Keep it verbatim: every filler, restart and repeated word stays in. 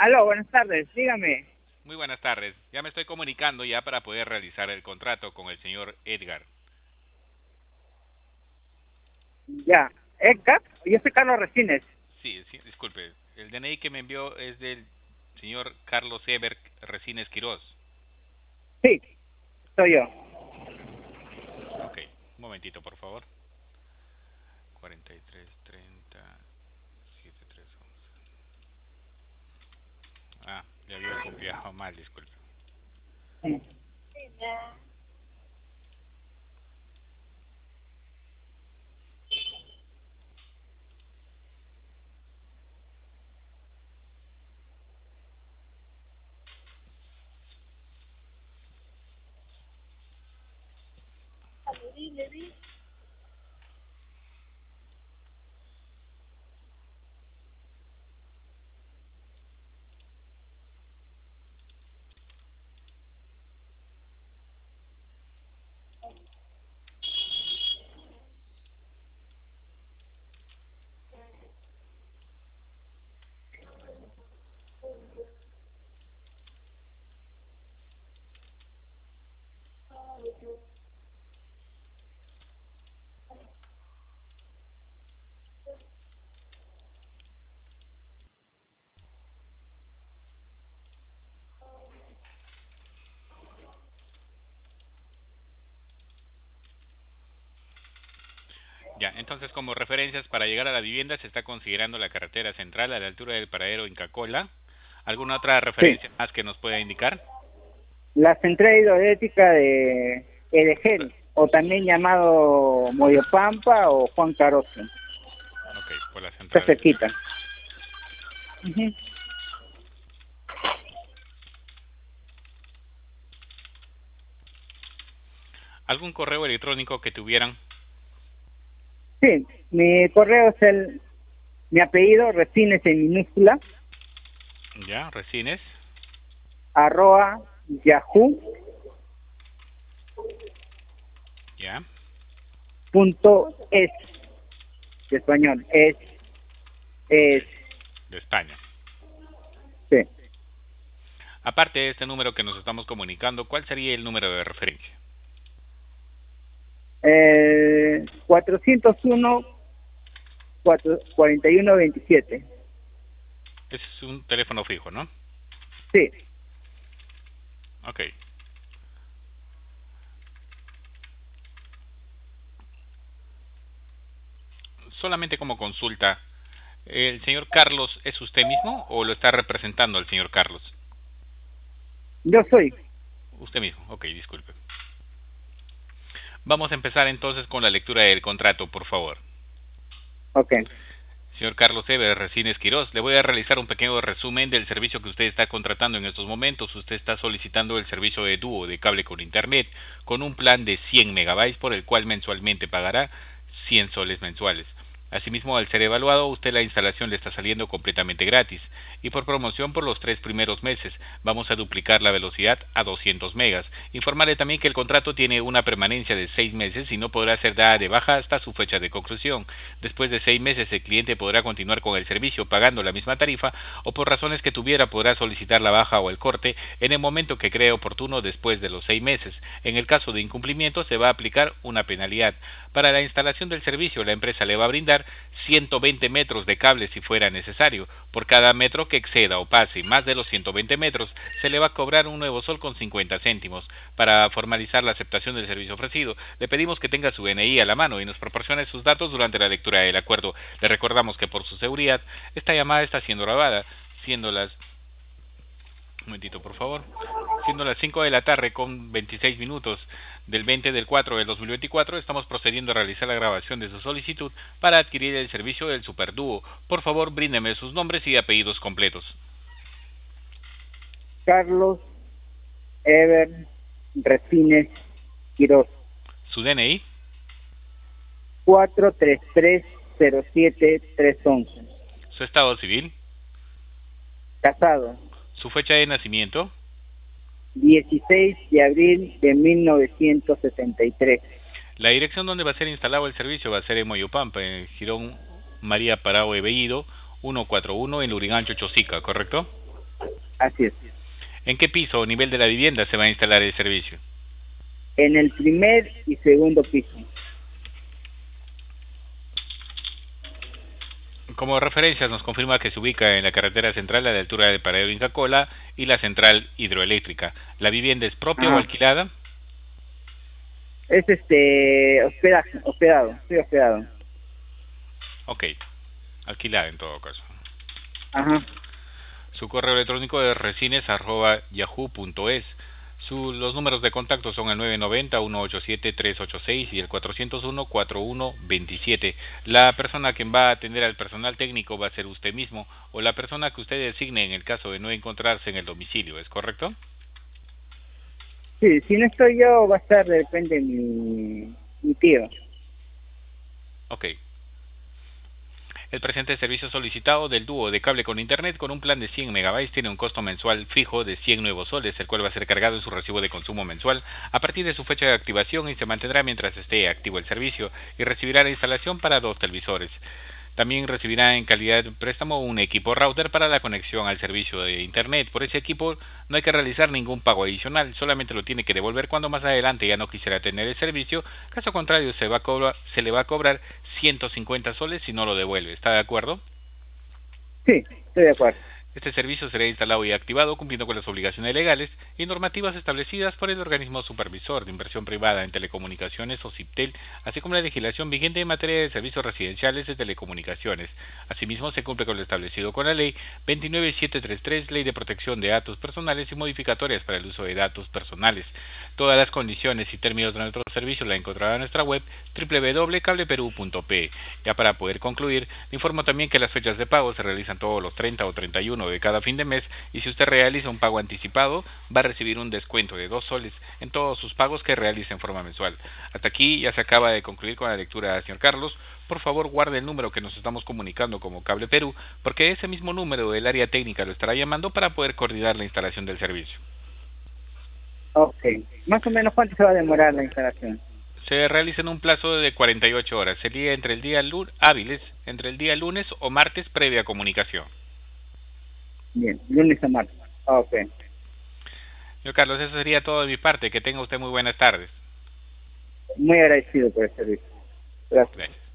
Aló, buenas tardes, dígame. Muy buenas tardes. Ya me estoy comunicando ya para poder realizar el contrato con el señor Edgar. Ya. ¿Edgar? Yo soy Carlos Resines. Sí, sí, disculpe. El D N I que me envió es del señor Carlos Eber Resines Quiroz. Sí, soy yo. Ok, un momentito, por favor. cuarenta y tres treinta setenta y tres once. Ah, le había copiado mal, disculpe. Sí. Ya, entonces como referencias para llegar a la vivienda se está considerando la carretera central a la altura del paradero Inca Kola. ¿Alguna otra Sí. referencia más que nos pueda indicar? La central hidroeléctrica de Edegel, o también llamado Moyopampa o Juan Caroso. Ok, por la Está central. cerquita. Ujú. ¿Algún correo electrónico que tuvieran? Sí, mi correo es el, mi apellido, Resines en minúscula, Ya, Resines. arroba yahoo Ya, punto es, de español, es, ok, es, de España. sí. Aparte de este número que nos estamos comunicando, ¿cuál sería el número de referencia? Eh, cuatrocientos uno, cuarenta y uno veintisiete. Ese es un teléfono fijo, ¿no? Sí, Ok. Solamente como consulta, ¿el señor Carlos es usted mismo o lo está representando el señor Carlos? yo soy. Usted mismo, ok, disculpe. Vamos a empezar entonces con la lectura del contrato, por favor. Ok. Señor Carlos Eber, Resines Quirós, le voy a realizar un pequeño resumen del servicio que usted está contratando en estos momentos. Usted está solicitando el servicio de dúo de cable con internet con un plan de cien megabytes por el cual mensualmente pagará cien soles mensuales. Asimismo, al ser evaluado, usted la instalación le está saliendo completamente gratis y por promoción por los tres primeros meses vamos a duplicar la velocidad a doscientos megas. Informarle también que el contrato tiene una permanencia de seis meses y no podrá ser dada de baja hasta su fecha de conclusión. Después de seis meses el cliente podrá continuar con el servicio pagando la misma tarifa o por razones que tuviera podrá solicitar la baja o el corte en el momento que cree oportuno después de los seis meses. En el caso de incumplimiento se va a aplicar una penalidad. Para la instalación del servicio la empresa le va a brindar ciento veinte metros de cable si fuera necesario. Por cada metro que exceda o pase más de los ciento veinte metros se le va a cobrar un nuevo sol con cincuenta céntimos. Para formalizar la aceptación del servicio ofrecido le pedimos que tenga su D N I a la mano y nos proporcione sus datos durante la lectura del acuerdo. Le recordamos que por su seguridad esta llamada está siendo grabada, siendo las un momentito, por favor. Siendo las cinco de la tarde con veintiséis minutos del veinte del cuatro del dos mil veinticuatro, estamos procediendo a realizar la grabación de su solicitud para adquirir el servicio del Superdúo. Por favor, bríndeme sus nombres y apellidos completos. Carlos Ever Resines Quiroz. Su D N I, cuatro tres tres cero siete tres once. su estado civil, Casado. su fecha de nacimiento, dieciséis de abril de mil novecientos setenta y tres. la dirección donde va a ser instalado el servicio va a ser en Moyopampa, en Girón María Parao de Bellido, ciento cuarenta y uno en Lurigancho, Chosica, ¿correcto? Así es. ¿En qué piso o nivel de la vivienda se va a instalar el servicio? En el primer y segundo piso. Como referencias nos confirma que se ubica en la carretera central a la altura del paradero Inca Kola y la central hidroeléctrica. ¿La vivienda es propia o Ajá. alquilada? Es este hospedaje, hospedado, estoy hospedado. Ok, alquilada en todo caso. Ajá. Su correo electrónico es resines arroba yahoo punto es. Su, los números de contacto son el nueve nueve cero, uno ocho siete, tres ocho seis y el cuatro cero uno, cuatro uno dos siete. La persona que va a atender al personal técnico va a ser usted mismo o la persona que usted designe en el caso de no encontrarse en el domicilio, ¿es correcto? Sí, si no estoy yo, va a estar de repente mi, mi tío. Ok. El presente servicio solicitado del dúo de cable con internet con un plan de cien megabytes tiene un costo mensual fijo de cien nuevos soles, el cual va a ser cargado en su recibo de consumo mensual a partir de su fecha de activación y se mantendrá mientras esté activo el servicio y recibirá la instalación para dos televisores. También recibirá en calidad de préstamo un equipo router para la conexión al servicio de internet. Por ese equipo no hay que realizar ningún pago adicional, solamente lo tiene que devolver cuando más adelante ya no quisiera tener el servicio. Caso contrario, se, va a cobrar, se le va a cobrar ciento cincuenta soles si no lo devuelve. ¿Está de acuerdo? Sí, estoy de acuerdo. Este servicio será instalado y activado cumpliendo con las obligaciones legales y normativas establecidas por el organismo supervisor de inversión privada en telecomunicaciones o CIPTEL, así como la legislación vigente en materia de servicios residenciales de telecomunicaciones. Asimismo, se cumple con lo establecido con la Ley veintinueve mil setecientos treinta y tres, Ley de Protección de Datos Personales y modificatorias para el uso de datos personales. Todas las condiciones y términos de nuestro servicio la encontrará en nuestra web doble u doble u doble u punto cableperú punto pe. Ya para poder concluir, le informo también que las fechas de pago se realizan todos los treinta o treinta y uno de cada fin de mes y si usted realiza un pago anticipado va a recibir un descuento de dos soles en todos sus pagos que realice en forma mensual. Hasta aquí ya se acaba de concluir con la lectura, señor Carlos. Por favor, guarde el número que nos estamos comunicando como Cable Perú, porque ese mismo número del área técnica lo estará llamando para poder coordinar la instalación del servicio. Ok. Más o menos, ¿cuánto se va a demorar la instalación? Se realiza en un plazo de cuarenta y ocho horas. Sería entre el día lunes, hábiles, entre el día lunes o martes previa comunicación. Bien, lunes a martes. Ok. Señor Carlos, eso sería todo de mi parte. Que tenga usted muy buenas tardes. Muy agradecido por el servicio. Gracias. Gracias.